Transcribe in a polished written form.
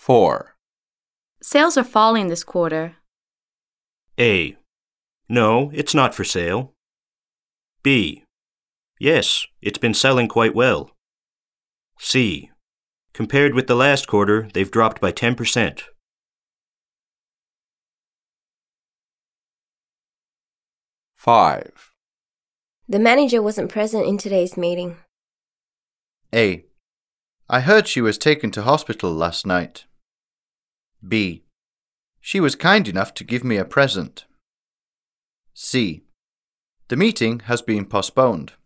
4. Sales are falling this quarter. A. No, it's not for sale. B. Yes, it's been selling quite well. C. Compared with the last quarter, they've dropped by 10%. 5. The manager wasn't present in today's meeting. A. I heard she was taken to hospital last night. B. She was kind enough to give me a present. C. The meeting has been postponed.